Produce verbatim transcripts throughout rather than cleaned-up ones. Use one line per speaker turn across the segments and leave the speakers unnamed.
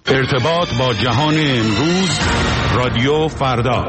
ارتباط با جهان امروز، رادیو فردا.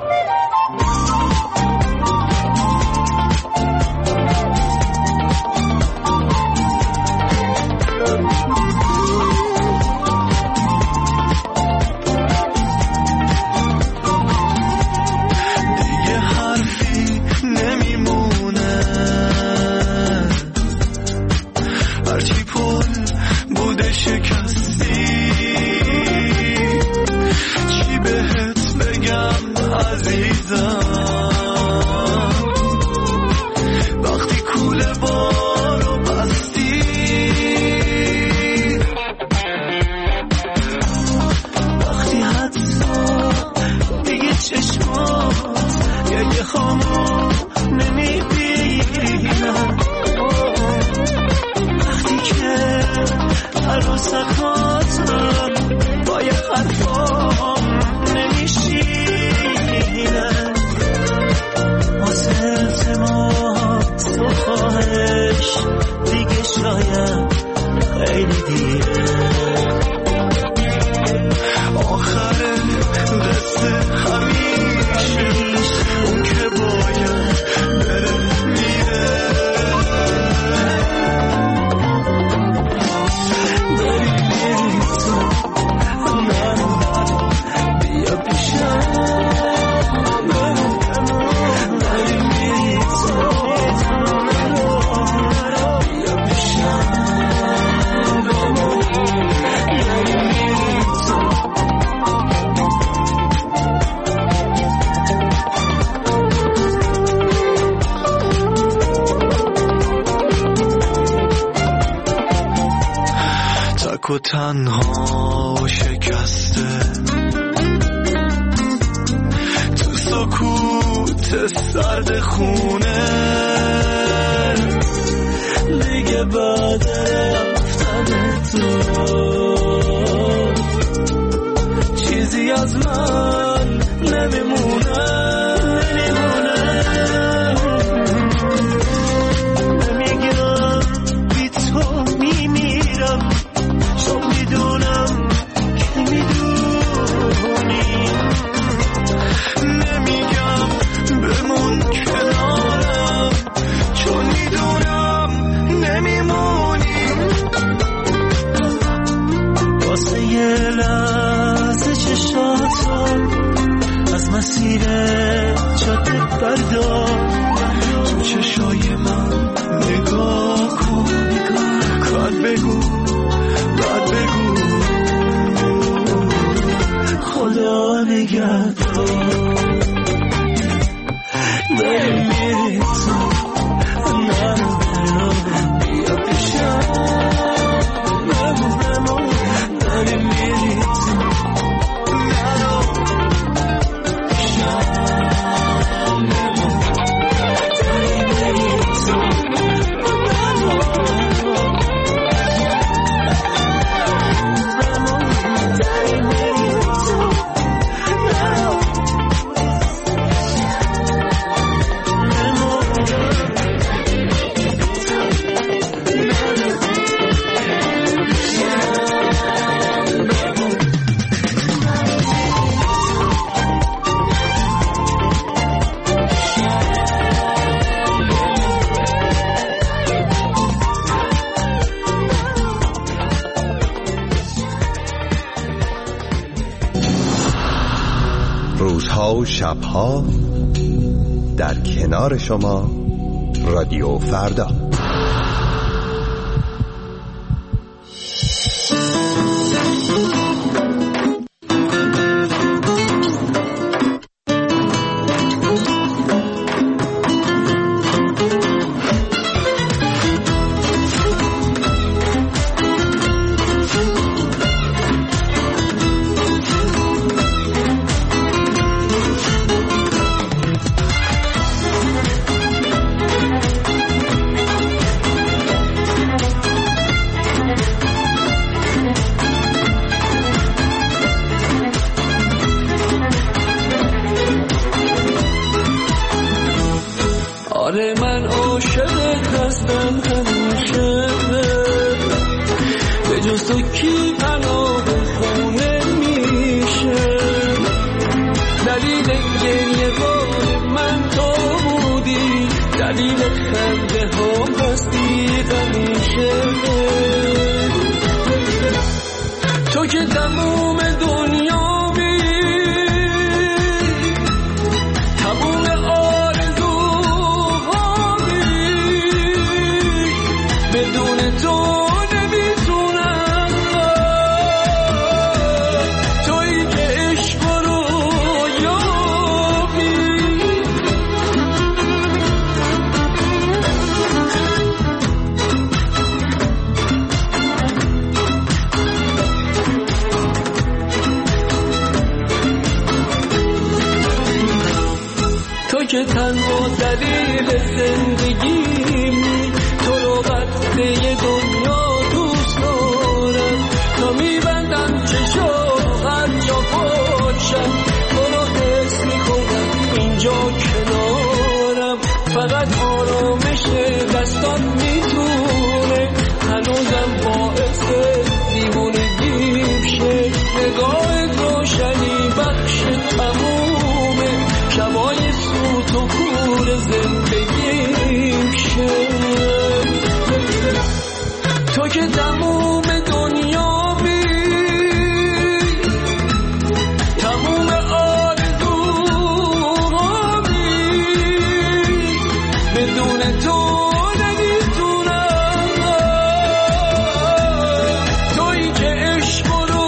و تنها و شکسته تو سکوت سرد خونه دیگه بعد رفتن تو چیزی از من نمیمونه مسیر جاده بردار تو چشای من نگاه کن بعد بگو بعد بگو خدا نگهدار داری میری تو منو برو بیا پیشم بگو بمون داری میری تو
روزها و شبها در کنار شما، رادیو فردا.
آره من عاشقت هستم همیشه، به جز تو کی پناه خونه دلیل گریه بار من تو بودی، دلیل خنده ها هستی همیشه. تو که تموم دنیا بی تموم آرزوها بی بدون تو که تنها دلیل زندگیم، تو رو وقته دنیا دوست دارم، تا میبندم چشم هر جا باشم تو رو حس میکنم اینجا کنارم. فقط آرامش دستان میتونه هنوزم باعث دیوونگیم شه. نگاه روشنی بخش تمومه شبای سوت و کور زندگیم شد. تو که تموم دنیا بی تموم آرزوها بی بدون تو نمیتونم. تویی که عشق رو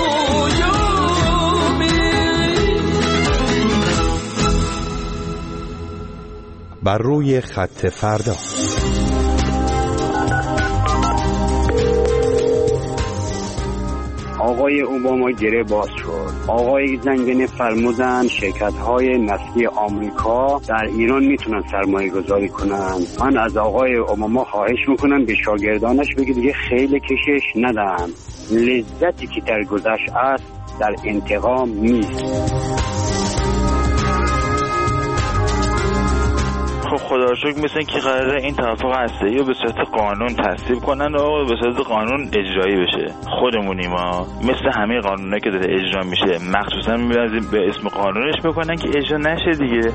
بر روی خط فردا.
آقای اوباما گره باز شد. آقای زنگنه فرمودن شرکت‌های نفتی آمریکا در ایران میتونن سرمایه گذاری کنن. من از آقای اوباما خواهش میکنم به شاگردانش بگه دیگه خیلی کشش ندن. لذتی که در گذشت است در انتقام نیست.
خب خدا رو شکر مثل که قراره این توافق هسته‌ای رو به صورت قانون تصویب کنن و به صورت قانون اجرایی بشه. خودمونیم ما مثل همه قانونایی که داره اجرا میشه مخصوصا می‌بریم به اسم قانونش بکنن که اجرا نشه دیگه.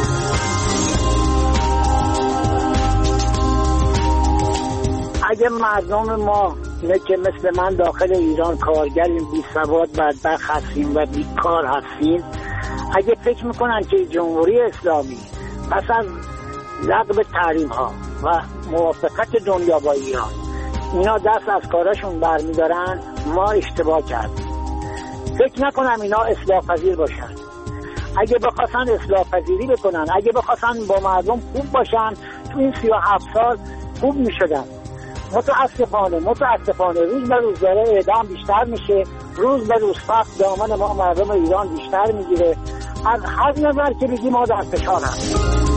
اگه مردم ما نه که مثل من داخل ایران کارگریم، بی سواد بدبخت هستیم و بیکار هستیم، اگه فکر میکنن که جمهوری اسلامی پس از لغو تحریم ها و موافقت دنیا با ایران اینا دست از کارشون برمیدارن، ما اشتباه کردیم. فکر نکنم اینا اصلاح پذیر باشن. اگه بخواستن اصلاح پذیری بکنن، اگه بخواستن با مردم خوب باشن، تو این سی و هفت سال خوب میشدن. متاسفانه متاسفانه روز به روز داره اعدام بیشتر میشه، روز به روز فقط دامن ما مردم ایران بیشتر میگیره. از هر نظر که بگیم ما در فشار هستیم.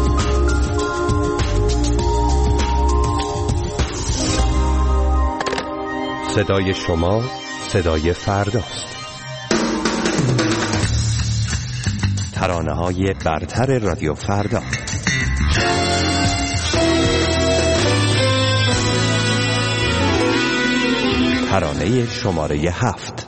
صدای شما صدای فرداست. ترانه های برتر رادیو فردا. ترانه شماره هفت.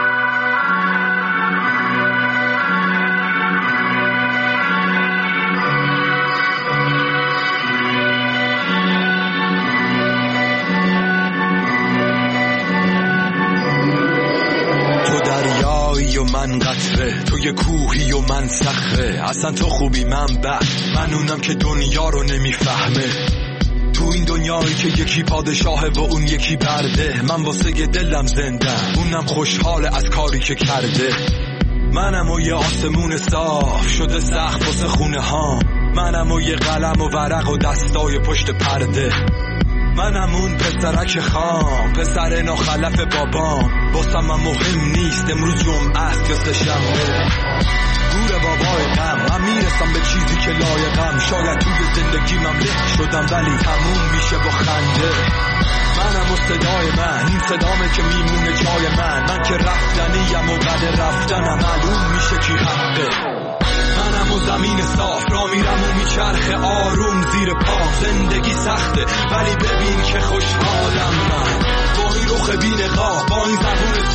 من قطره، تو یه کوهی و من صخره. اصلا تو خوبی من بد، من اونم که دنیا رو نمیفهمه. تو این دنیایی که یکی پادشاهه و اون یکی برده، من واسه دلم زنده، اونم خوشحاله از کاری که کرده. منم و یه آسمون صاف شده سقف واسه خونه ها، منم و یه قلم و ورق و دستای پشت پرده. منم اون پسرک خام، پسر ناخلف بابام. واسم من مهم نیست امروز جمعه است یا سه‌شنبه. گور بابای غم، من میرسم به چیزی که لایقم. شاید توی زندگی من له شدم ولی تموم میشه با خنده. منم و صدای من، این صدامه که میمونه جای من. من که رفتنیم و بعد رفتنم معلوم میشه کی حقه. منم و زمین صاف را میرم و میچرخه آروم زیر پا. زندگی سخته ولی ببین که خوشحالم من، با این رخ بی نقاب، با این زبون سرخ و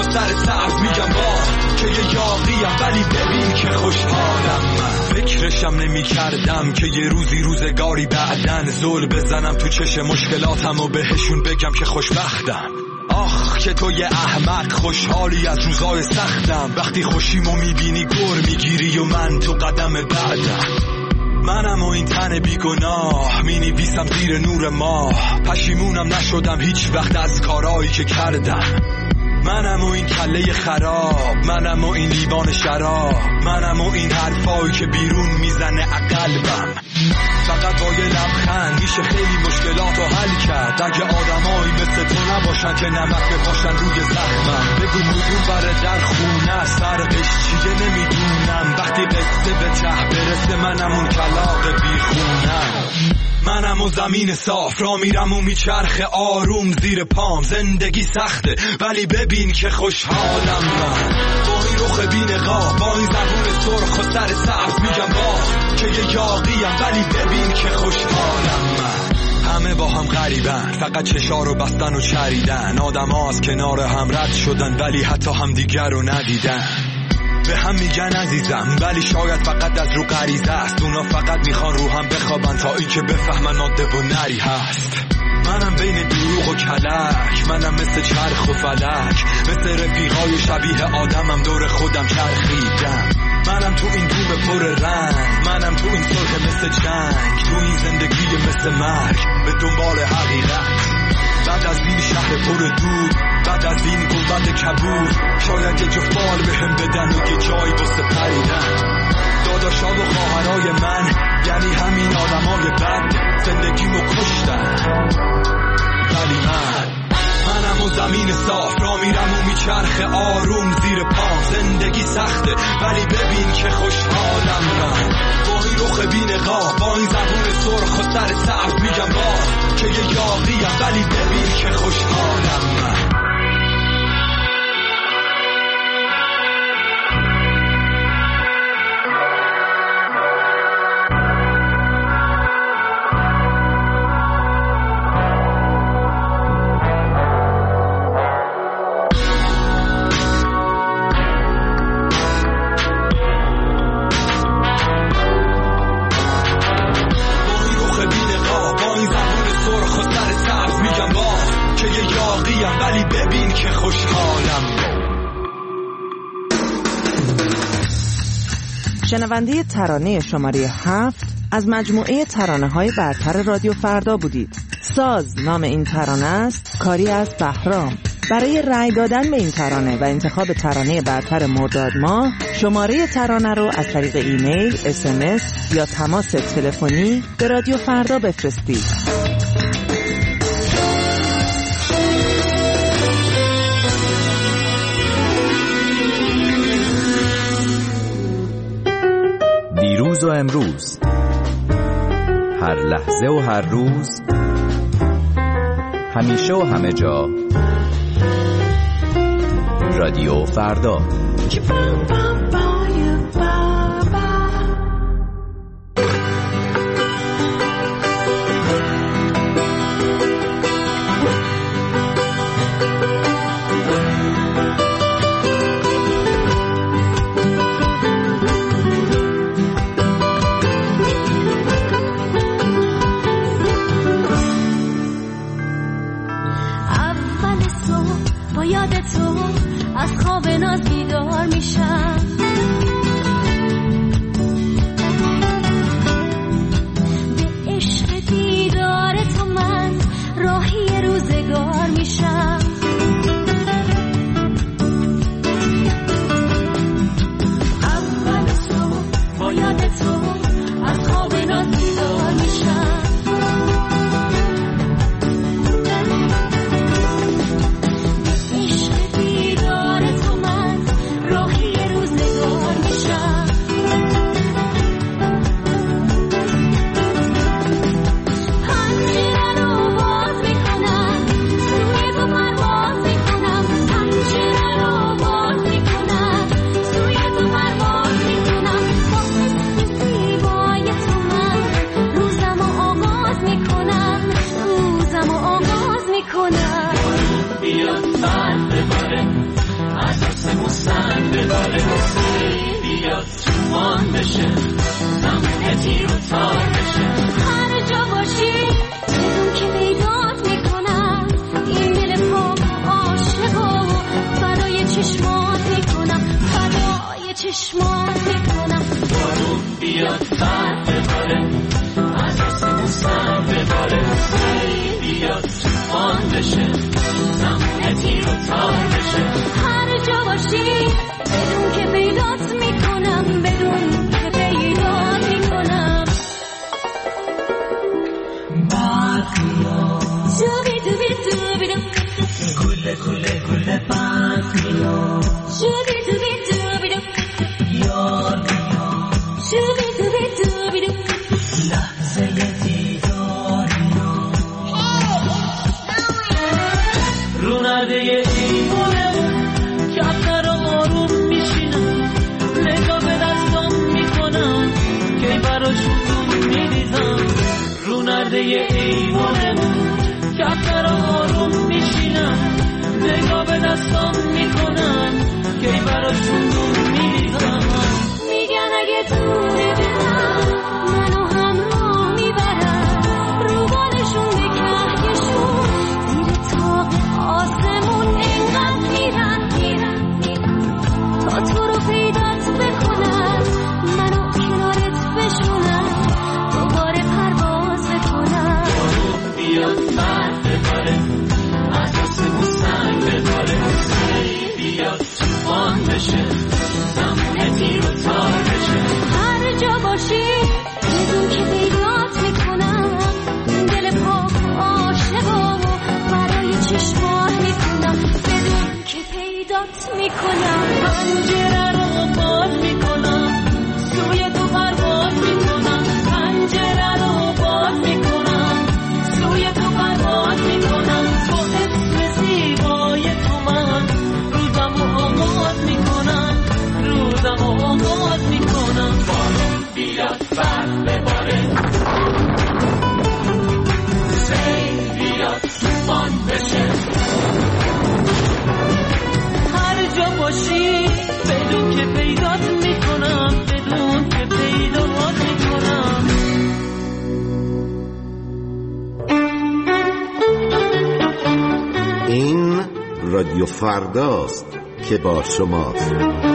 سر سبز میگم با که یه یاقیم ولی ببین که خوشحالم. من فکرشم نمی کردم که یه روزی روزگاری بعدن زل بزنم تو چش مشکلاتم و بهشون بگم که خوشبختم. آخ که تو یه احمق خوشحالی از روزای سختم. وقتی خوشیمو میبینی گر میگیری و من تو قدم بعدم. منم و این تن بیگناه می نویسم زیر نور ماه. پشیمونم نشدم هیچ وقت از کارایی که کردم. منم و این کله خراب، منم و این لیوان شراب، منم و این حرفایی که بیرون میزنه قلبم. فقط با یه لبخند میشه خیلی مشکلاتو حل کرد. اگه آدمایی مثل تو نباشن که نمک بپاشن روی زخمم. بگو کدوم بره در خونه فرقش چیه نمیدونم. وقتی قصه به ته برسه منم اون کلاغ بیخونم. منم و زمین صاف را میرم و میچرخه آروم زیر پام. زندگی سخته ولی ببین که خوشحالم. من با این رخ بی‌نقاب، با این زبون سرخ و سر سبز میگم با که یه یاقیم ولی ببین که خوشحالم. من همه با هم غریبن، فقط چشا رو بستن و چریدن. آدم ها از کنار هم رد شدن ولی حتی هم دیگر رو ندیدن. به هم میگن عزیزم ولی شاید فقط از رو غریزه است. اونا فقط میخوان رو هم بخوابن تا این که بفهمن ماده و نری هست. منم بین دروغ و کلک، منم مثل چرخ و فلک، مثل رفیقای شبیه آدمم دور خودم چرخیدم. منم تو این دوم پر رنگ، منم تو این سرخ مثل جنگ، تو این زندگی مثل مرگ به دنبال حقیقت. بعد از این شهر پر دود، بعد از این گنبد کبود، شاید یه جفال به هم بدن و یه جایی واسه پریدن. داداشا و خواهرای من یعنی همین آدمای بد زندگیمو کشتن. ولی من منم و زمین صاف را میرم و میچرخه آروم زیر پام. زندگی سخته ولی ببین که خوشحالم. من با این رخ بی‌نقاب، با این زبون سرخ و سر سبز میگم با که یه یاقیم ولی ببین که خوشحالم. من ولی ببین که خوشحالم.
شنونده ترانه شماره هفت از مجموعه ترانه های برتر رادیو فردا بودید. ساز نام این ترانه است، کاری از بهرام. برای رأی دادن به این ترانه و انتخاب ترانه برتر مرداد ماه شماره ترانه رو از طریق ایمیل، اس ام اس یا تماس تلفنی به رادیو فردا بفرستید.
دیروز و امروز، هر لحظه و هر روز، همیشه و همه جا، رادیو فردا.
عشق دیدار تو من راهی روزگار
توفان بشه زمین تیر و تار بشه
هر جا باشی بدون که پیدات میکنم این دل پاک عاشق و فدای چشمات میکنم فدای چشمات میکنم
بارون بیاد سر بباره از آسمون سر بباره سیل بیاد توفان بشه زمین تیر و تار بشه
هر جا باشی بدون که پیدات میکنم بدون که پیدات میکنم
برقیا
شوبی دوبی دوبی دو
گله گله گله برقیا
شوبی دوبی دوبی دو
یار بیا
شوبی دوبی دوبی دو
لحظه دیداری رو نرده ایمونمون کفتر آروم میشینم نگاه به دستم میکنم که براشون میریزم رو نرده ایمونمون کفتر آروم میشینم نگاه به دستم میکنم که براشون میریزم
میگن اگه دوره برم منو همراه میبرم رو بالشون به کهکشون زیر تاق آسمون انقدر میرن میرن میرن تا تو رو پیدات بکنم منو کنارت بشونم دوباره پرواز بکنم
بیاد سر بباره از آسمون سنگ بباره سیل بیاد توفان بشه زمین تیر و تار بشه
هر جا باشی بدون که پیدات میکنم دل پاک عاشق و برای چشمات میکنم بدون که پیدات میکنم
پنجره رو باز میکنم سوی تو پرواز میکنم پنجره رو باز میکنم سوی تو پرواز میکنم تو اسم زیبای تو من روزم و آغاز میکنم روزم و آغاز میکنم بارون بیاد برف بباره سیل بیاد توفان بشه هر جا باشی بدون که پیدات میکنم بدون که پیدات میکنم
این رادیو فرداست که با شماست.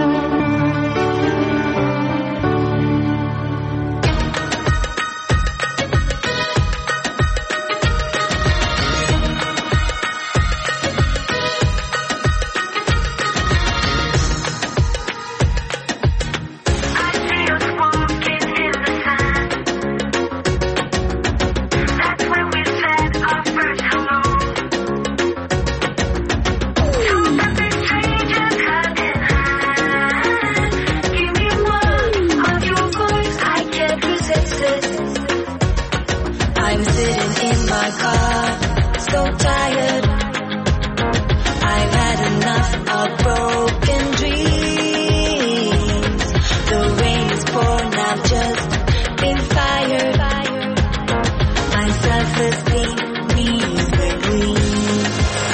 I'm sitting in my car, so tired. I've had enough of broken dreams. The rain is pouring, I've just been fired. My self-esteem needs the green.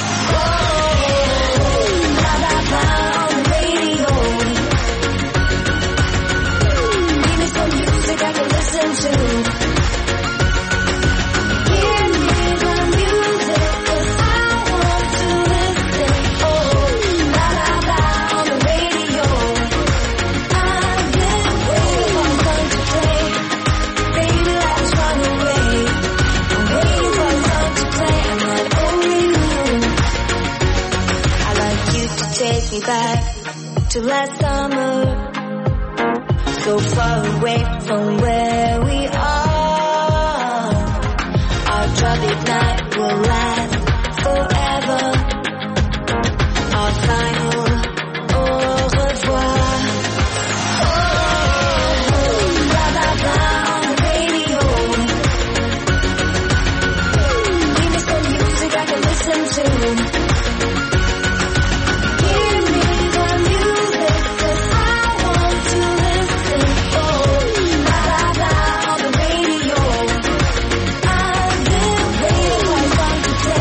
Oh, blah, blah, blah on the radio. Give me some music I can listen to. Take me back to last summer, so far away from where we are. Our troubled night will last forever. Our final au revoir. Oh, blah blah blah on the radio. Give me some music I can listen to. Take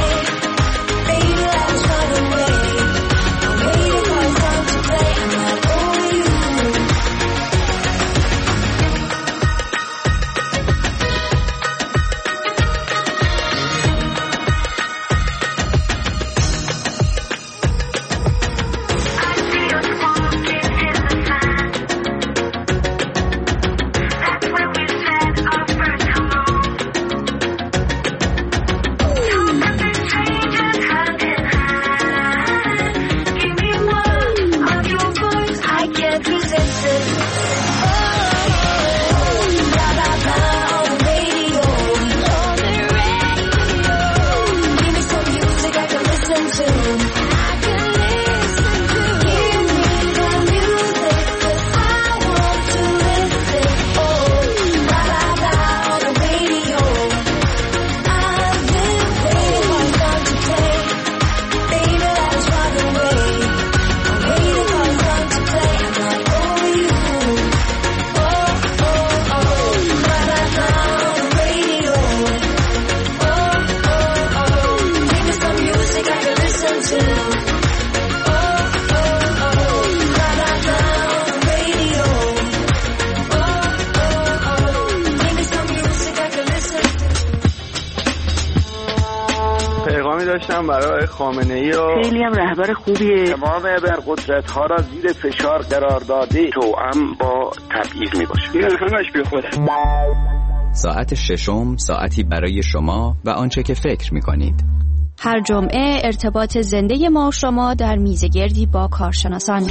میکنم برای خامنه‌ای و
خیلی هم رهبر خوبیه.
تمام ابرقدرت ها را زیر فشار قرار داده توأم با تبعیض میباشه. این همش بی خوده.
ساعت ششم، ساعتی برای شما و آنچه که فکر میکنید.
هر جمعه ارتباط زنده ما و شما در میزگردی با کارشناسان.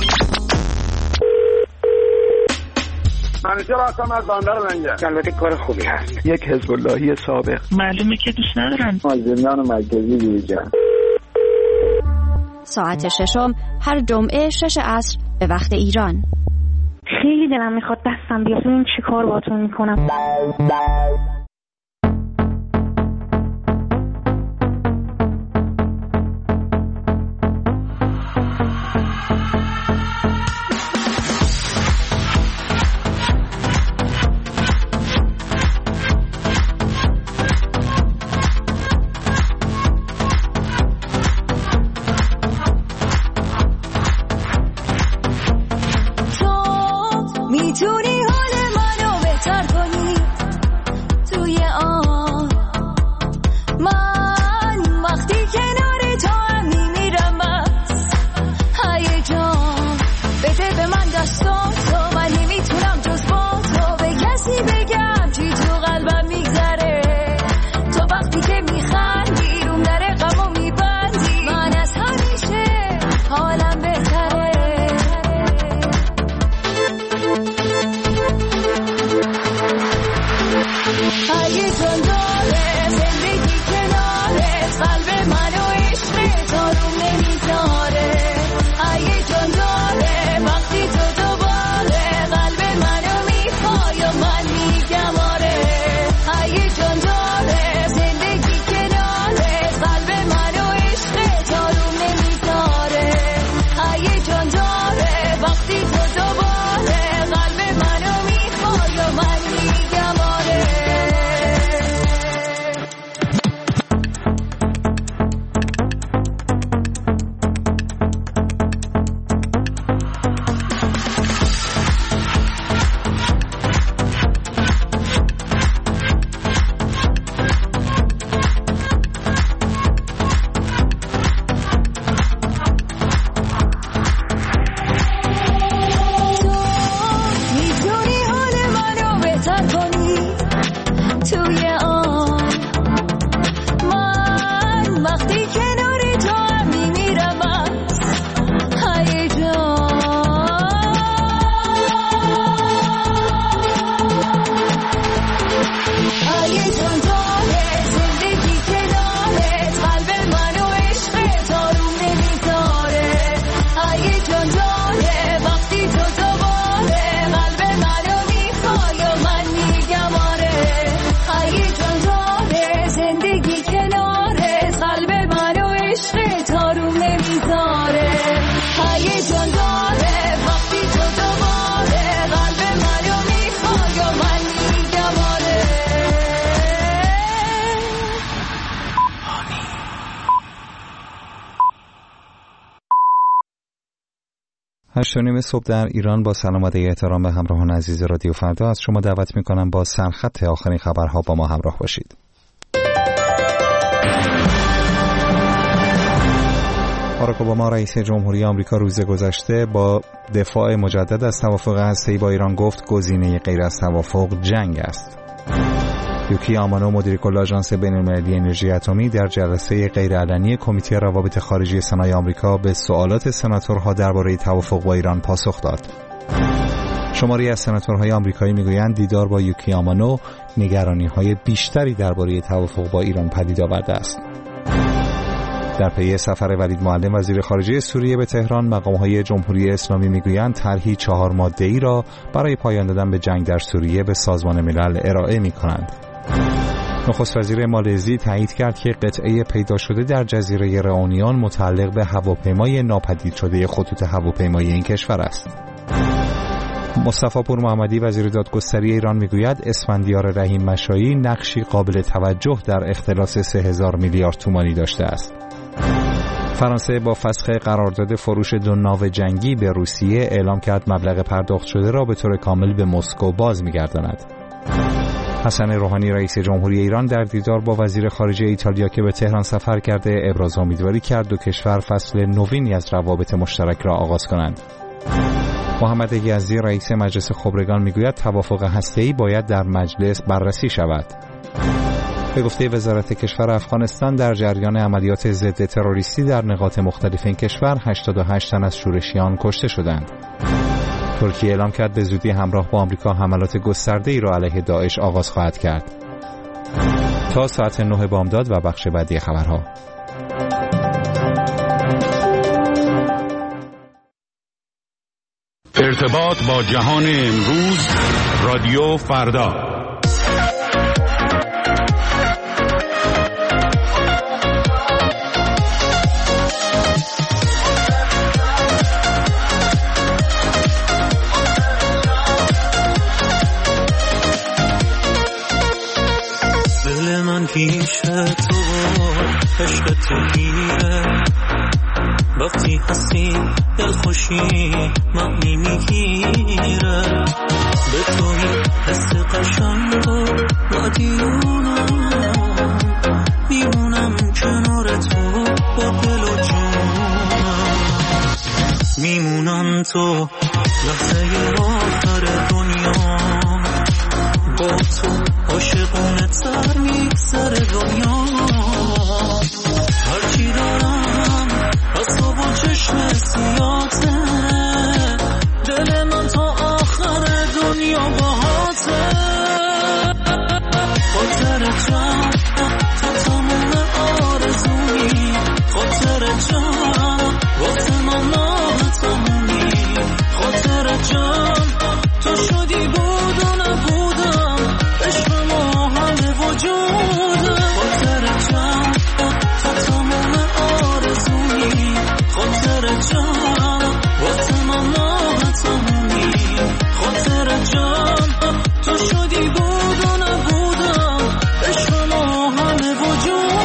منیجر هستم از بندر لنگر.
البته کار خوبی هست.
یک حزب اللهی سابق.
معلومه که دوست ندارن.
مازندران مرکزی دیجان.
ساعت ششم هر جمعه شش عصر به وقت ایران.
خیلی دلم میخواد دستم بیاد ببینم چی کار باهاتون میکنم.
میتونی حال منو بهتر کنی توی آن من وقتی کنار تو هم میمیرم از هیجان بده به من دستاتو من نمیتونم جز با تو به کسی بگم چی تو قلبم میگذره تو وقتی که میخندی روم در غمو میبندی من از همیشه حالم بهتره هیجان داره زندگی کنارت قلب منو عشق تا روم نمیذاره هیجان داره وقتی تو دوباره قلب منو میخوای و من میگم آره هیجان داره زندگی کنارت قلب منو عشق تا روم نمیذاره هیجان داره وقتی تو دوباره قلب منو میخوای و من میگم آره میتونی حال منو بهتر کنی توی آن من وقتی کنار تو هم میمیرم از هیجان هیجان داره زندگی کنارت قلب منو عشق تا روم نمیذاره هیجان داره وقتی تو دوباره قلب منو میخوای و من میگم آره هیجان داره زندگی کنارت قلب منو عشق تا روم نمیذاره هیجان داره وقتی تو دوباره قلب منو میخوای و من میگم آره
هشت و نیم صبح در ایران. با سلام و احترام به همراهان عزیز رادیو فردا از شما دعوت میکنم با سرخط آخرین خبرها با ما همراه باشید. باراک اوباما رئیس جمهوری آمریکا روز گذشته با دفاع مجدد از توافق هسته‌ای با ایران گفت گزینه غیر از توافق جنگ است. یوکی آمانو مدیر کل آژانس بین‌المللی انرژی اتمی در جلسه غیرعلنی کمیته روابط خارجی سنای آمریکا به سوالات سناتورها درباره توافق با ایران پاسخ داد. شماری از سناتورهای آمریکایی میگویند دیدار با یوکی آمانو نگرانی‌های بیشتری درباره توافق با ایران پدید آورده است. در پی سفر ولید معلم وزیر خارجه سوریه به تهران، مقام‌های جمهوری اسلامی میگویند طرحی چهار ماده‌ای را برای پایان دادن به جنگ در سوریه به سازمان ملل ارائه می‌کنند. نخست وزیر مالزی تایید کرد که قطعه پیدا شده در جزیره رئونیون متعلق به هواپیمای ناپدید شده خطوط هواپیمایی این کشور است. مصطفی پور محمدی وزیر دادگستری ایران میگوید اسفندیار رحیم مشایی نقشی قابل توجه در اختلاس سه هزار میلیارد تومانی داشته است. فرانسه با فسخ قرارداد فروش دو ناو جنگی به روسیه اعلام کرد مبلغ پرداخت شده را به طور کامل به مسکو باز می‌گرداند. حسن روحانی رئیس جمهوری ایران در دیدار با وزیر خارجه ایتالیا که به تهران سفر کرده ابراز امیدواری کرد دو کشور فصل نوینی از روابط مشترک را آغاز کنند. محمد یزدی رئیس مجلس خبرگان میگوید توافق هسته‌ای باید در مجلس بررسی شود. به گفته وزارت کشور افغانستان در جریان عملیات ضد تروریستی در نقاط مختلف این کشور هشتاد و هشت تن از شورشیان کشته شدند. ترکیه اعلام کرد به زودی همراه با آمریکا حملات گسترده‌ای را علیه داعش آغاز خواهد کرد. تا ساعت نه بامداد و بخش بعدی خبرها.
ارتباط با جهان امروز، رادیو فردا.
دل من پیش تو عشق تو گیره، وقتی هستی دل خوشی معنی میگیره، به توی حس قشنگ و دیونم، میمونم کنار تو با دل و جونم، میمونم تو لحظه آخر دنیا، با تو عاشقونه تر میگذر دنیا، هرچی دارم از تو با چشم سیاته، دل من تا آخر دنیا باهاته، خاطر جان تا تموم آرزومی، خاطر جان وقت من ناتمومی، خاطر جان تو شدی بود و نبودم، عشق ما همه وجودم، خاطر جان تا تموم آرزومی، خاطر جان وقت من ناتمومی، خاطر جان تو شدی بود و نبودم، عشق ما همه وجودم.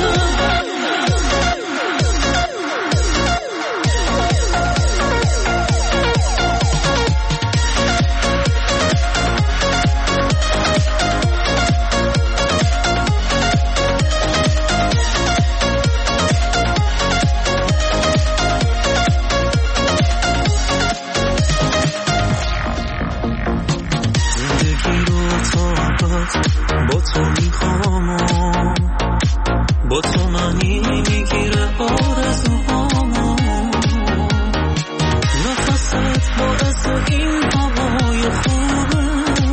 با تو میخوام، با تو منی میگیره آرزوهامو، نفست باعث این هوای خوبه،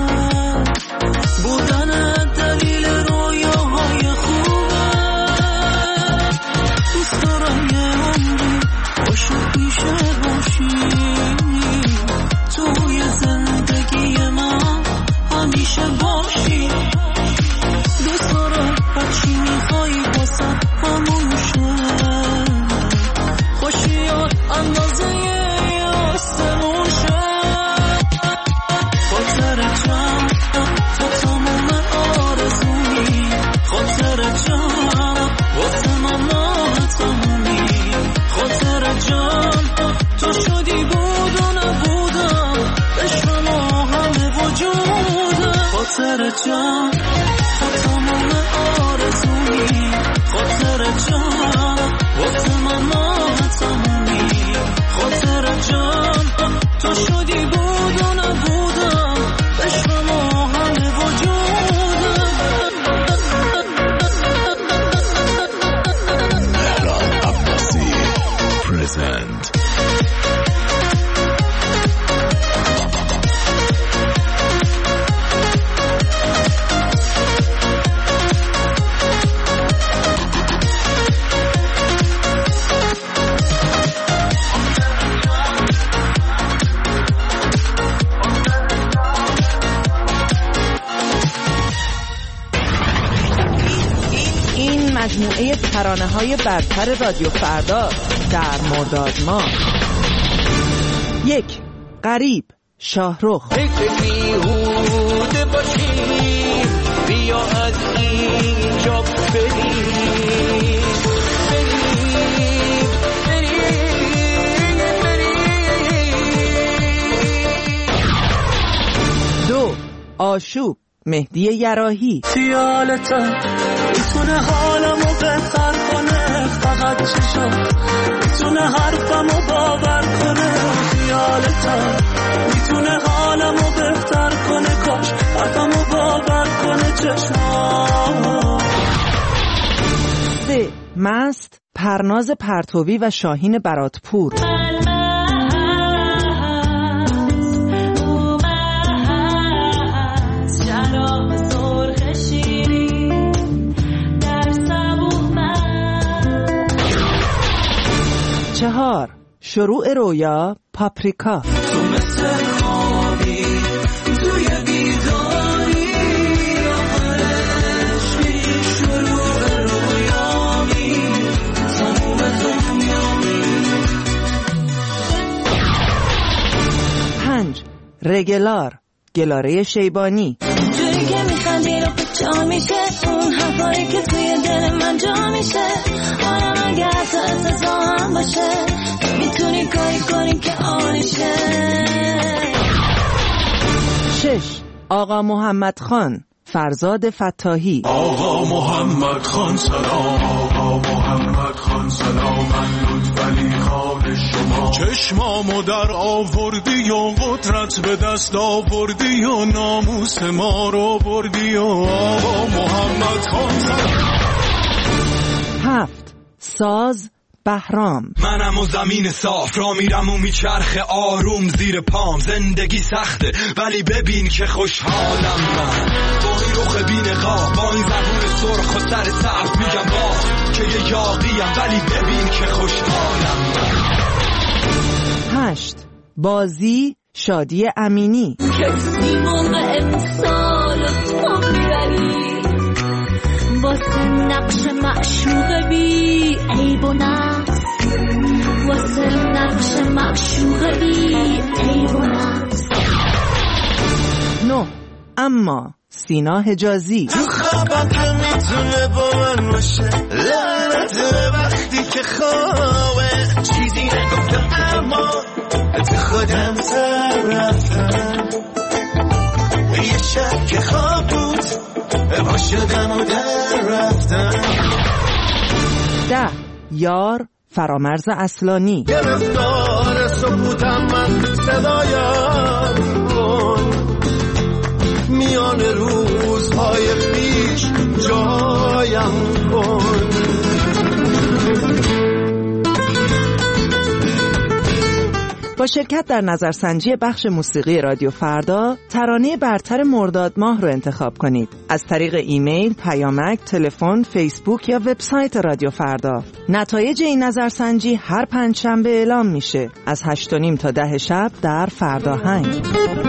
بودن دلیل رویاهای خوبه، دوست دارم یه عمری باشه پیشه باشی، توی زندگی من همیشه باشی، دوست دارم هرچی میخوایی واسه همون شه، خوشیات اندازه یه آسمون شه، خاطر جان تا تموم آرزومی، خاطر جان وقت من ناتمومی، خاطر جان تو شدی بود و نبودم، عشق ما همه وجودم، خاطر جان تا تموم آرزومی، خاطر جان وقت من ناتمومی، خاطر جان تو شدی بود و نبودم، عشق ما همه وجودم.
مهران عباسی پرزنت.
مجموعه ترانه‌های برتر رادیو فردا در مرداد ماه. یک، غریب، شاهرخ.
فکر بیهوده باشی، بیا از اینجا بریم، بریم، بریم، بریم.
دو، آشوب، مهدی یراحی.
خیالت میتونه حالمو بهتر کنه، فقط چشات میتونه حرفمو باور کنه. خیالت میتونه حالمو بهتر کنه، کاش حرفمو باور کنه چشمات.
سه مست، پرناز پرتوی و شاهین براتپور. چهار شروع رویا، پاپریکا.
تو مثل خوابی توی بیداری، آخرشی شروع رویامی، تموم دنیامی.
پنج رگلار، گلاره شیبانی.
جوری که میخندی رو پچا میشه، اون حرفایی که توی دل من جا میشه. آرام اگه حتی احساسا هم باشه، میتونی کاری کنی که آنشه.
شش آقا محمد خان، فرزاد فتاحی.
آقا محمد خان سلام، آقا محمد خان سلام، من لطفعلی خان شما. چشمامو در آوردی و قدرت به دست آوردی و ناموس ما رو بردی و آقا محمد خان سلام.
هفت ساز، بهرام.
منم و زمین صاف را میرم و میچرخه آروم زیر پام. زندگی سخته ولی ببین که خوشحالم من، با این رخ بی‌نقاب، با این زبون سرخ و سر سبز میگم با که یه یاقیم، ولی ببین که خوشحالم من.
هشت بازی، شادی امینی.
کسی موقع امسال تو میبری، واسه نقش معشوق بی عیب و نقص، واسه نقش معشوق بی عیب و نقص.
نه اما سینا حجازی.
تو خوابم که میتونه با من باشه، لعنت وقتی که خوابه چیزی نگفتم اما تو خودم سر رفتم. یه شب که خواب بود با شدم و در رفتم.
ده یار، فرامرز اصلانی.
گرفتار سکوتم من، صدایم کن میان روزهای پیش جایم کن.
با شرکت در نظرسنجی بخش موسیقی رادیو فردا، ترانه برتر مرداد ماه رو انتخاب کنید. از طریق ایمیل، پیامک، تلفن، فیسبوک یا وبسایت رادیو فردا. نتایج این نظرسنجی هر پنجشنبه اعلام میشه از هشت و نیم تا ده شب در فرداهنگ.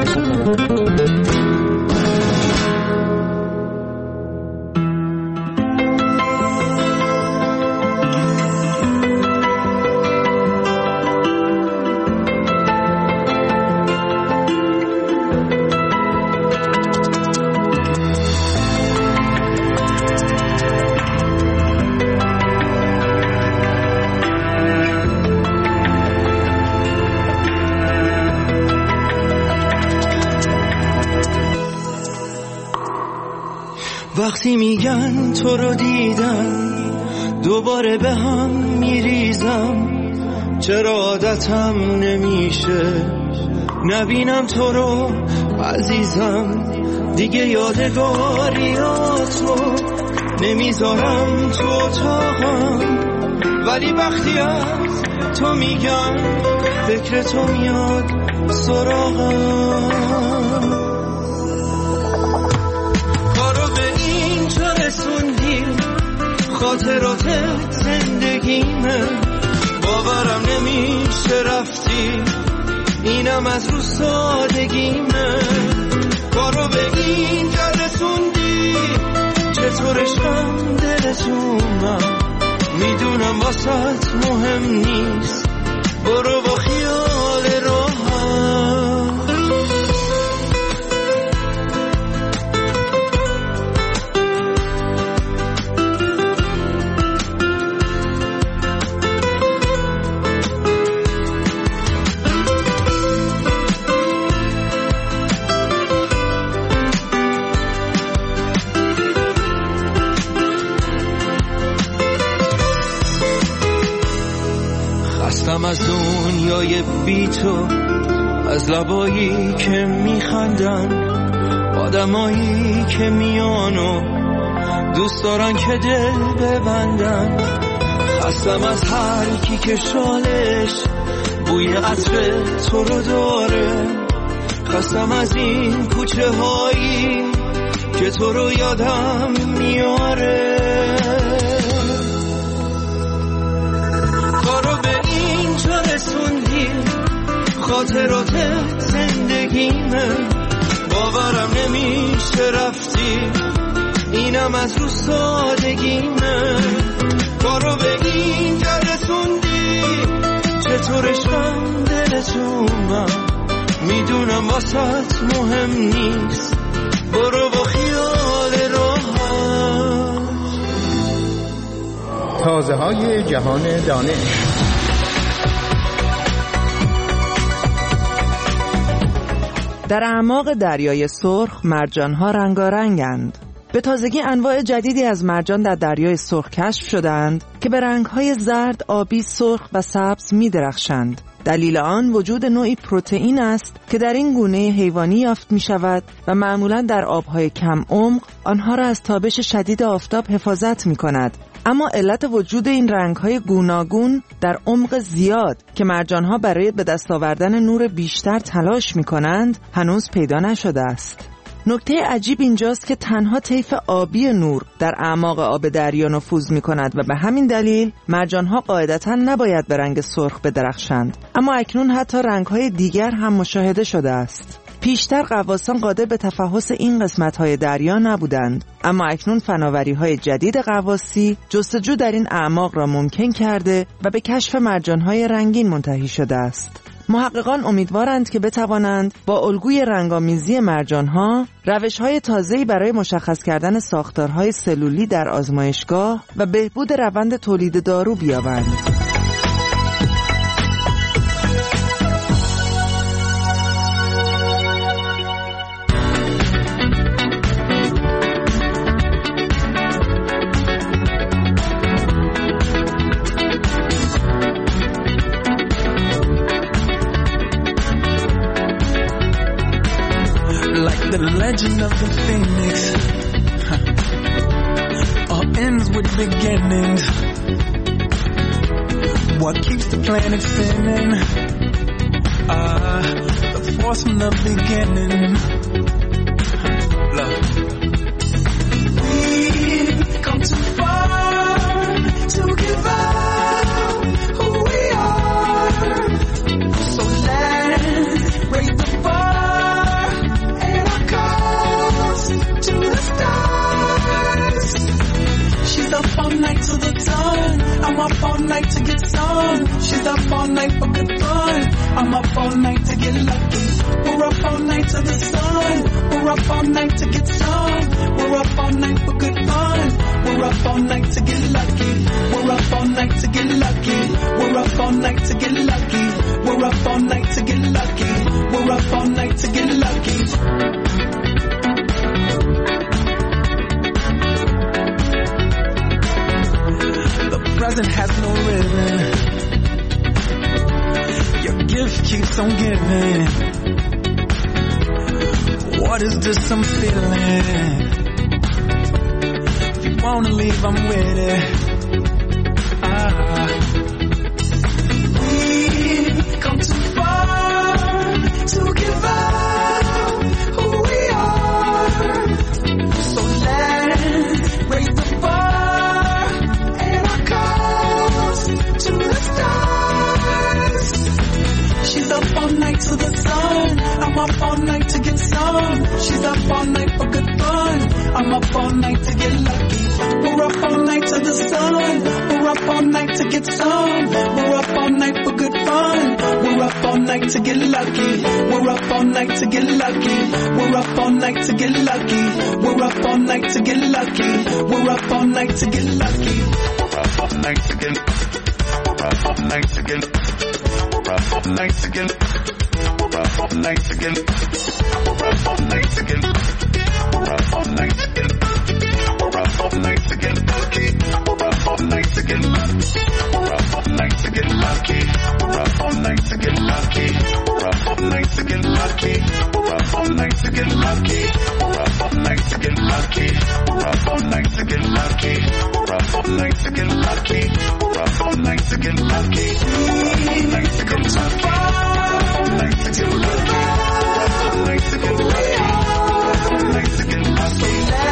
وقتی میگن تو رو دیدم دوباره به هم میریزم، چرا عادتم نمیشه نبینم تو رو عزیزم. دیگه یادگاریاتو نمیذارم تو اتاقم، ولی وقتی از تو میگم فکر تو میاد سراغم. خاطرات زندگیمه، باورم نمیشه رفتی، اینم از رو سادگیمه. کارو به اینجا رسوندی، چطور عشقم دلتونم، میدونم واسط مهم نیست، برو با خیال راحت.
بی تو، از لبایی که میخندن، آدمایی که میان و دوست دارن که دل ببندن. خستم از هر کی که شالش بوی عطر تو رو داره، خستم از این کوچه هایی که تو رو یادم میاره. کارو به اینجا رسوندی، خاطرات زندگیمه، باورم نمیشه رفتی، اینم از رو سادگیمه. کارو به اینجا رسوندی، چطور عشقم دلتونم، میدونم واسط مهم نیست، برو با خیال راحت.
تازه های جهان دانش.
در اعماق دریای سرخ مرجان‌ها رنگارنگند. به تازگی انواع جدیدی از مرجان در دریای سرخ کشف شدند که به رنگ‌های زرد، آبی، سرخ و سبز می‌درخشند. دلیل آن وجود نوعی پروتئین است که در این گونه حیوانی یافت می‌شود و معمولاً در آب‌های کم عمق آنها را از تابش شدید آفتاب حفاظت می‌کند. اما علت وجود این رنگ‌های گوناگون در عمق زیاد که مرجان‌ها برای به دست آوردن نور بیشتر تلاش می‌کنند هنوز پیدا نشده است. نکته عجیب اینجاست که تنها طیف آبی نور در اعماق آب دریا نفوذ می‌کند و به همین دلیل مرجان‌ها قاعدتاً نباید به رنگ سرخ بدرخشند. اما اکنون حتی رنگ‌های دیگر هم مشاهده شده است. پیشتر غواصان قادر به تفحص این قسمت‌های دریا نبودند، اما اکنون فناوری‌های جدید غواصی جستجو در این اعماق را ممکن کرده و به کشف مرجان‌های رنگین منتهی شده است. محققان امیدوارند که بتوانند با الگوی رنگامیزی مرجان‌ها روش‌های تازه‌ای برای مشخص کردن ساختارهای سلولی در آزمایشگاه و بهبود روند تولید دارو بیابند.
The legend of the phoenix huh. all ends with beginnings. What keeps the planet spinning? Ah, uh, the force from the beginning. Love. We've come too far to give up who we are. So let's raise the bar. Up all night to the dawn. I'm up all night to get some. She's up all night for good fun. I'm up all night to get lucky. We're up all night to the sun. We're up all night to get some. We're up all night for good fun. We're up all night to get lucky. We're up all night to get lucky. We're up all night to get lucky. We're up all night to get lucky. We're up all night to get lucky. Present has no ribbon. Your gift keeps on giving. What is this I'm feeling? If you wanna leave, I'm with it. Ah. We've come too far to give up who we are. So let's raise the bar. To the stars. She's up all night to the sun. I'm up all night to get some. She's up all night for good fun. I'm up all night to get lucky. We're up all night to the sun. We're up all night to get some. We're up all night for good fun. We're up all night to get lucky. We're up all night to get lucky. We're up all night to get lucky. We're up all night to get lucky. We're up all night to get lucky. We're up all night to get lucky. We're up all night again. We're up all night again. We're up all night again. We're up all night again. We're up all night again. We're up all night again. We're up all
all night to get lucky. We're up all night to get lucky. We're up all night to get lucky. We're up all night to get lucky. We're up all night to get lucky. We're up all night to get lucky. We're up all night to get lucky. We're up all night to get lucky. We're up all night to get lucky. We're up all night to get lucky. We're up all night to get lucky. We're up all night to get lucky. We're up all night to get lucky. We're up all night to get lucky.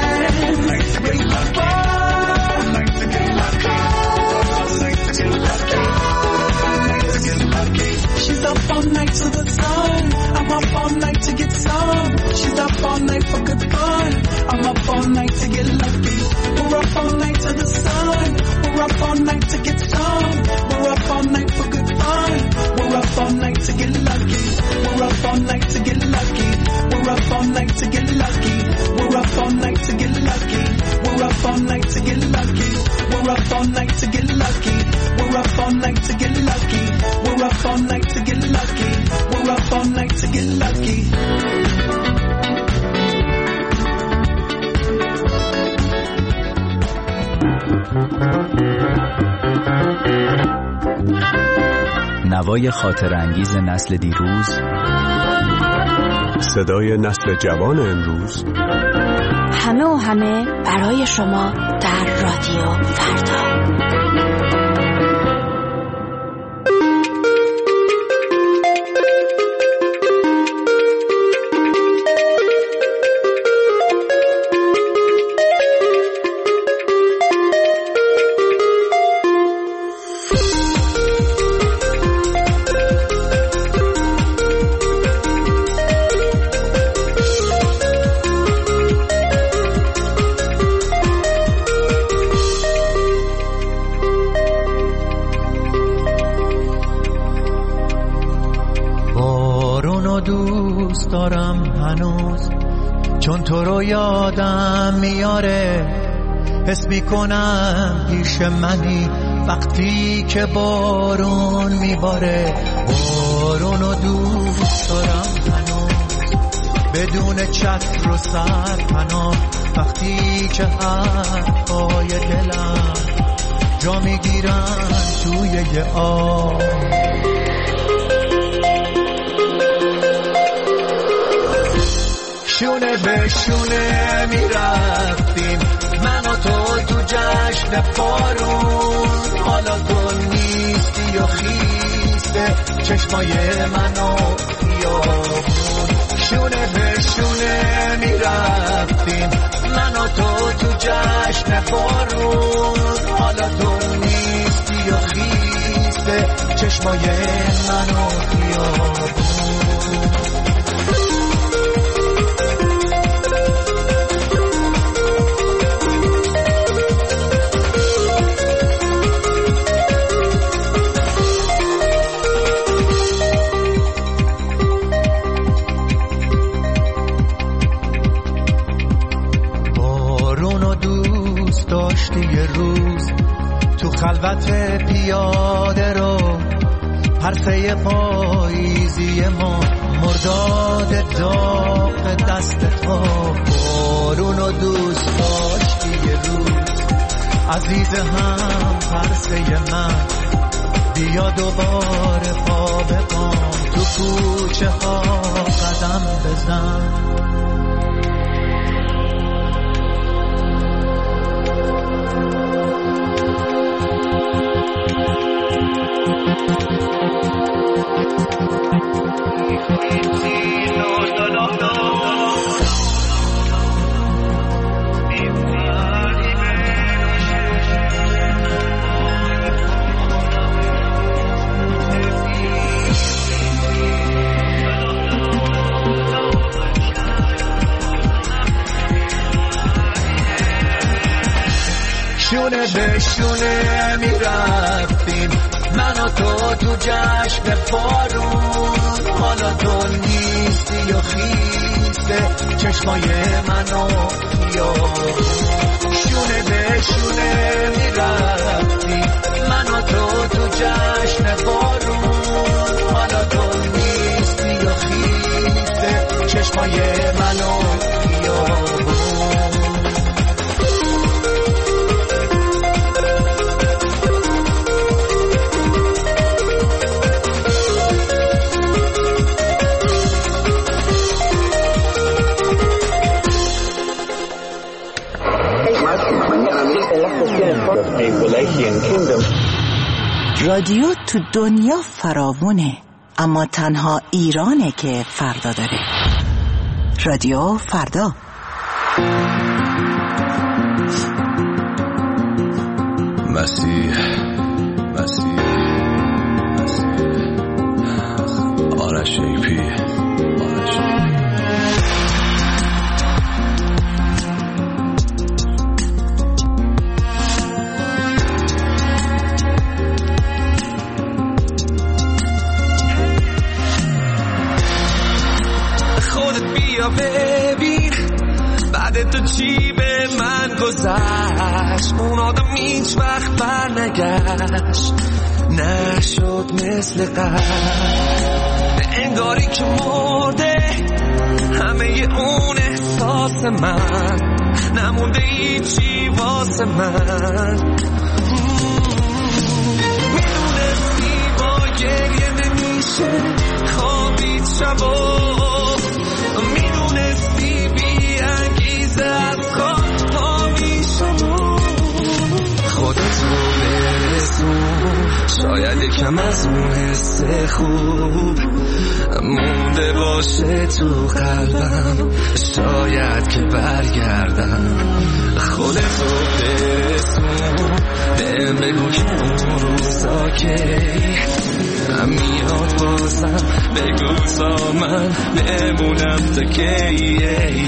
She's up all night to the sun. I'm up all night to get some. She's up all night for good fun. I'm up all night to get lucky. We're up all night to the sun. We're up all night to get some. We're up all night for good fun. We're up all night to get lucky. We're up all night to get lucky. We're up all night to get lucky. We're up all night to get lucky. We're up all night to get lucky. We're up all night to get lucky. We're up all night to get lucky. We're up all night to get lucky. We're up all night to get lucky.
نوای خاطر انگیز نسل دیروز،
صدای نسل جوان امروز،
همه و همه برای شما در رادیو فردا.
دوست دارم هنوز، چون تو رو یادم میاره. حس میکنم پیش منی وقتی که بارون میباره. بارونو دوست دارم هنوز، بدون چتر و سرپناه. وقتی که حرفای دلم جا میگیرن توی یه آب. شونه به شونه میرفتیم من و تو تو جشن بارون. حالا تو نیستی و خیسته چشمای منو خیابون. شونه به شونه میرفتیم من و تو تو جشن بارون. حالا تو نیستی و خیسته چشمای منو خیابون. یه روز تو خلوت پیاده رو پرسه پاییزی ما مرداد داغ دست تو. بارونو دوست داشتی یه روز عزیز هم پرسه من. بیا دوباره پا به پا تو کوچه ها قدم بزن. شونه به شونه میرفتیم من و تو تو جشن بارون. حالا تو نیستی و خیسته چشمای منو خیابون. شونه به شونه میرفتیم من و تو تو جشن بارون. حالا تو نیستی و خیسته چشمای منو خیابون.
رادیو تو دنیا فراوونه، اما تنها ایرانه که فردا داره. رادیو فردا.
مسیح مسیح مسیح آرش ایپی آرش ایپی
خودت بیا ببین بعد تو چی به من گذشت. اون آدم هیچ وقت بر نگشت، نشد مثل قبل، انگاری که مرده همه اون احساس من، نمونده هیچی واسه من. میدونستی با گریه نمیشه خوابید شبا، میدونستی بی انگیزه از خواب پا میشم. خودت رو برسون، شاید یکم از اون حس خوب مونده باشه تو قلبم، شاید که برگردم. خودت رو برسون، بهم بگو که اون روزا که میاد بازم، بگو تا من بمونم تا کی.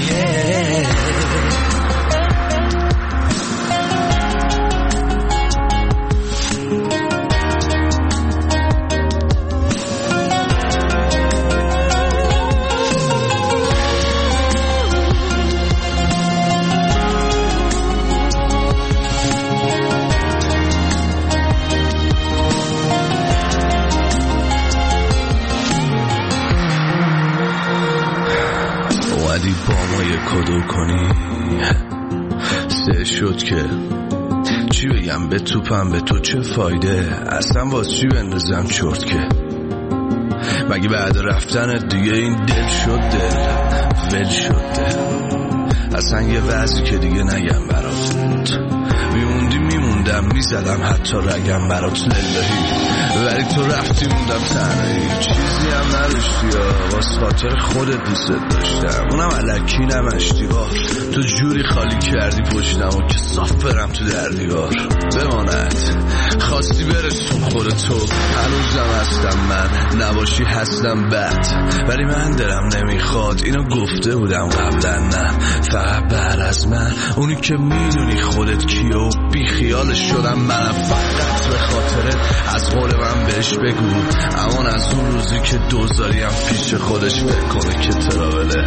کدو کنی سه شد که چی بگم به توپم، به تو چه فایده اصلا، واسه چی بندازم چرت که مگه بعد رفتن دیگه این دل شد دل ول شد دل، اصلا یه وضعی که دیگه نگم برات، میموندی میموندم میزدم حتی رگم برات للهی، ولی تو رفتی موندم تنهایی، چیزی هم نداشتی یا واسه خاطر خودت دوست داشتم، اونم الکی نمشتی بار، تو جوری خالی کردی پشتم و که صاف برم تو در دیوار. بماند خواستی برسون خودتو، هنوزم هستم من، نباشی هستم بد، ولی من دلم نمیخواد اینو گفته بودم قبلا، نه فقط بعد از من اونی که میدونی خودت کیه و بی خیالش شدم منم، فقط به خاطرت از قول من بهش بگو امان از اون روزی که دوزاریم پیش خودش فکر کنه که تراوله.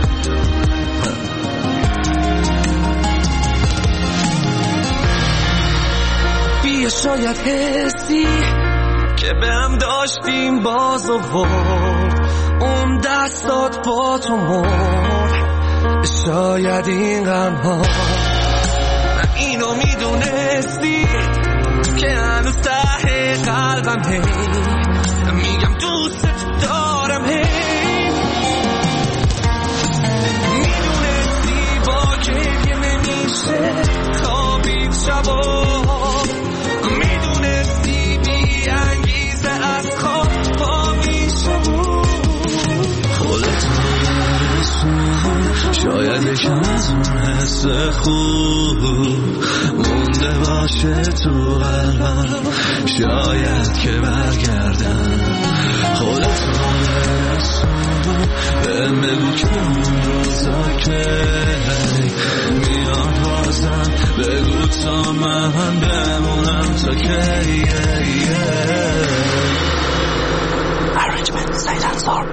بیا شاید حسی که به هم داشتیم باز آورد، اون دستات با تو مرد، شاید این غم ها اینو میدونستی که هنوز ته قلبم هی میگم دوست دارم، هی میدونستی با گریه نمیشه خوابید شبا، میدونستی بی انگیزه از خواب پا میشم. خودت برسون، شاید یکم از اون حس خوب مونده باشه تو قلبم، شاید که برگردم. خودت برسون، بهم بگو که اون روزا که میاد بازم، بگو تا من بمونم تا کی. Arrangement Silencer.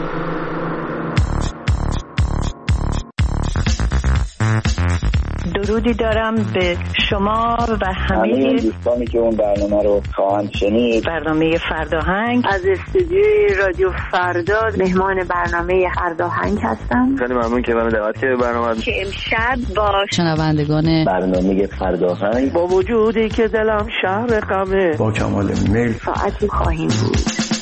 درودی دارم به شما و همه
دوستانی که اون برنامه رو خواهند شنید.
برنامه فرداهنگ
از استودیوی رادیو فردا مهمان برنامه فرداهنگ هستم.
خیلی ممنون که من دعوت کردید برنامه
که امشب با
شنوندگان
برنامه فرداهنگ
با وجودی که دلم شهر غمه
با کمال میل
ساعتی خواهیم بود.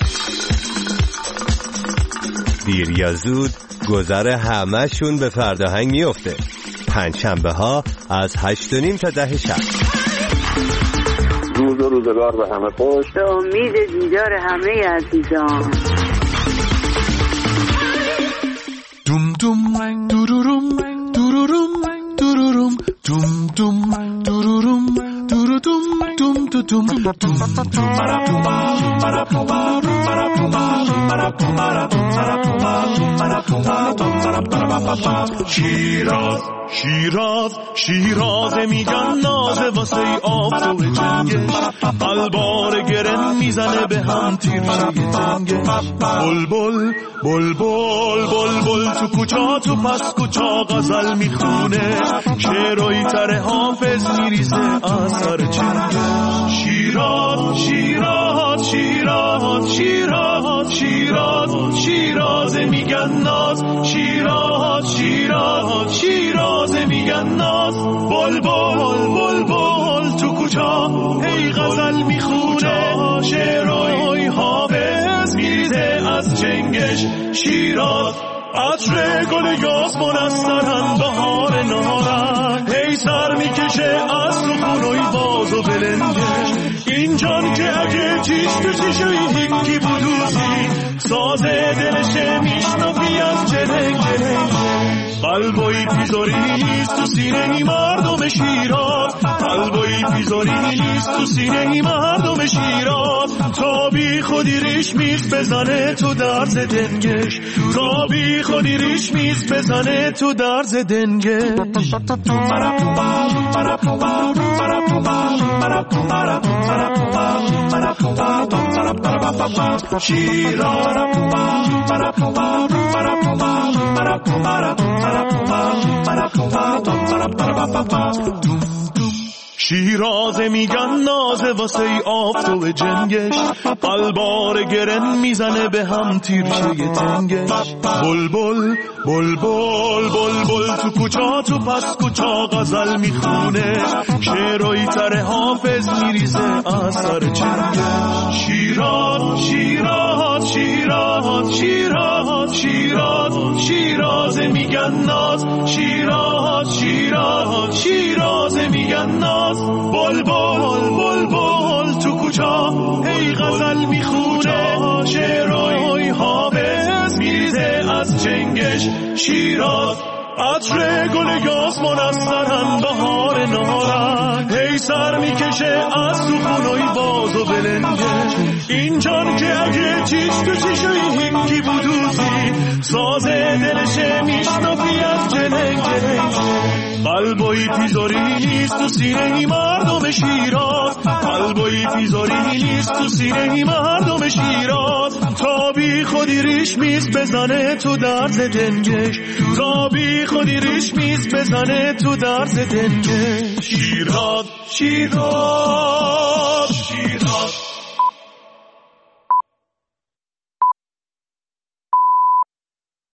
دیر یا زود گذر همه‌شون به فرداهنگ میفته. پنجشنبه ها از هشت و نیم تا ده شب.
روز و
روزگار به همه خوش.
به امید دیدار همه عزیزان.
دوم دوم دوروروم دوروروم دوروروم دوم دوم دوروروم دوروروم دوم دوم شیراز شیراز شیراز میگن نازه واسه آفتاب جنگش قلبار گرن میزنه به هم تیر شیه تنگش بلبل بلبل بلبل تو کوچا تو پس کوچا غزل میخونه شعرهای تر حافظ میریزه از سر چنگش شیراز شیراز شیراز شیراز شیراز شیراز میگن ناز شیراز شیراز شیراز میگن ناز بلبل بلبل تو کوچا ای غزل میخونه شعرهای حافظ میریزه از چنگش شیراز عطر گل یاسمن از سرن بهار نارن هی سر میکشه از تو خونوی باز و بلنگش این جان که اگه چیش تو چیشوی هنگی بودوزی سازه دلشه میشنفی از جلنگ جلنگ قلبوی پیزاری نیست تو سینه ای مردم شیراز قلبوی پیزاری نیست تو سینه ای مردم شیراز تا بی خودی ریش میز بزنه تو درز دنگش تا بی خودی ریش میز بزنه تو درز دنگش شیراز شیراز میگن نازه واسه آفتاب جنگش قلبار گرن میزنه به هم تیرشه تنگش بلبل بلبل بلبل تو کوچا تو پس کوچا غزل میخونه شعرهای تر حافظ میریزه از سر چنگش شیراز شیراز شیراز شیراز شیراز شیراز میگن ناز شیراز شیراز شیراز میگن ناز بلبل بلبل تو کوچا ای غزل میخونه شعرهای حافظ میریزه از چنگش شیراز عطر گل یاسمن از سرن بهار نارن هی سر میکشه از تو خونوی باز و بلنگش این جان که اگه چیش تو چیشوی هنگی بودوزی سازه دلشه میشنفی از جلنگ جلنگ قلبوی پیزاری نیست تو سینه ای مردم شیراز قلبوی پیزاری نیست تو سینه ای مردم شیراز تا بی خودی ریش میز بزنه تو درز دنگش تا بی خودی ریش میز بزنه تو درز دنگش شیراز شیراز